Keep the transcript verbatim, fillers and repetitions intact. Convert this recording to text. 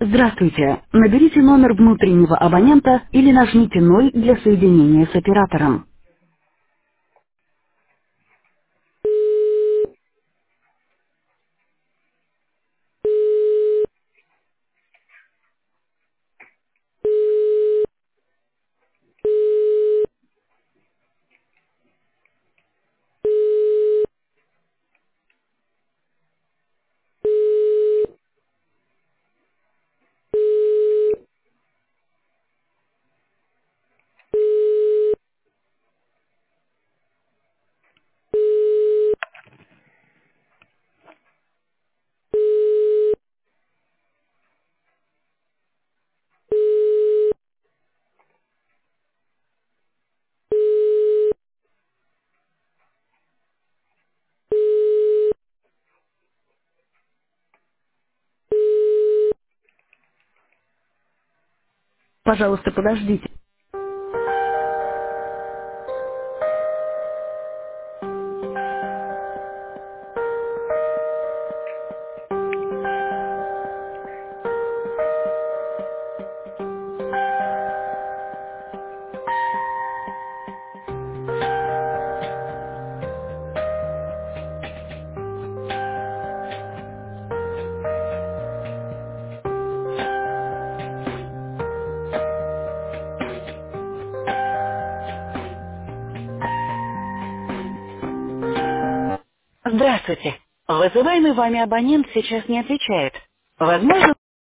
Здравствуйте. Наберите номер внутреннего абонента или нажмите ноль для соединения с оператором. Пожалуйста, подождите. Здравствуйте. Вызываемый вами абонент сейчас не отвечает. Возможно,